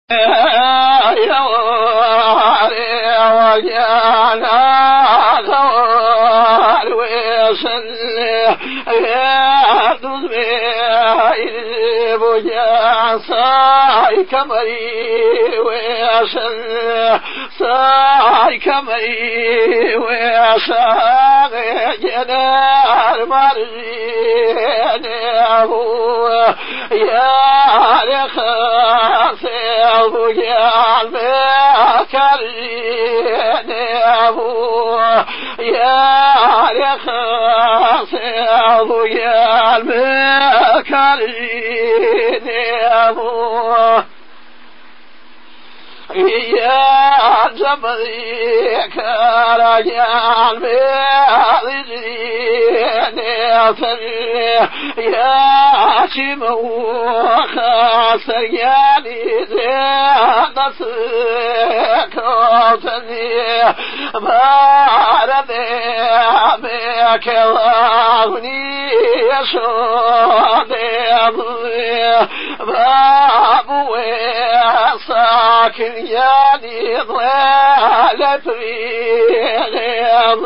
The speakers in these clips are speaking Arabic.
يا كمري ويسن ساي كمري ويسن جنار مرين يا رخاص يا المكرين يا رخاص يا المكرين يا جمري كرجال مالجين يا شمو خاسر يا لزين نسكوتني باردي بك الله يشودي بابوي ساكن يعني ضلال بريغ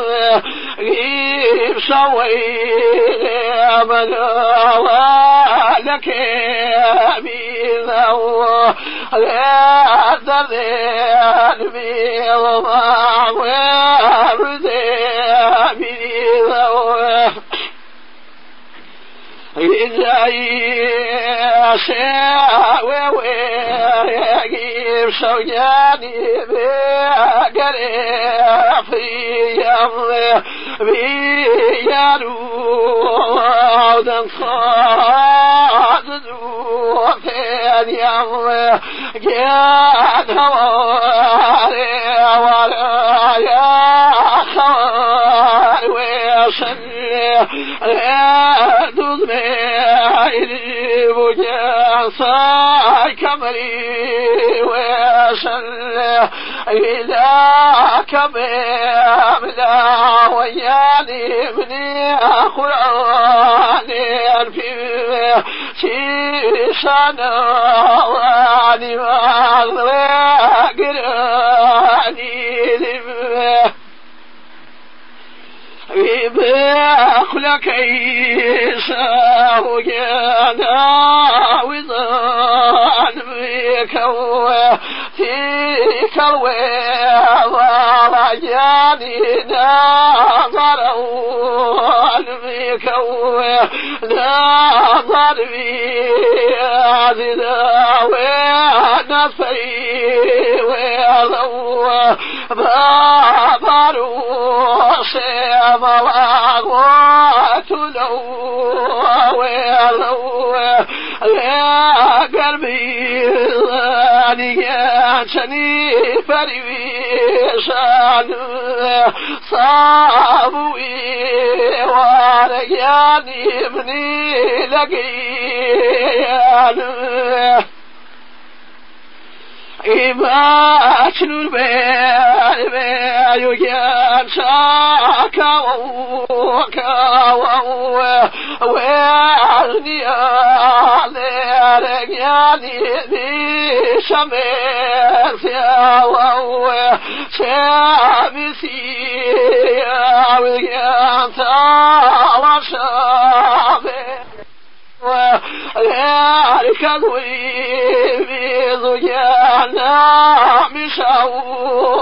غيب شوي من ولك ميلو غادر ميلو وردي ميلو إذا يشاوي ويجيب شوياني بقريب في يمضي بيارو ودن صادد وفين يمضي جاد هواري ولا يا خوار ويشن صاي كمري وشل إلى كمام لا وياني مني قرآن في شيشانا واني قراني بأخلك عيسى وجانا وضان بك وفيك الوضع جاني نظرون بك ونظر بي عزيزا ونفري وضو بابروس مواغوات لو ولو يا قلبي ظانياتني فريشان صابوي ورياني ابني لقيان إما أشنو يجان شاكا وعني عليك يعني شمس يا شامسي يا ويجان تاوى شامس وذلك الويب ذجانا مشاو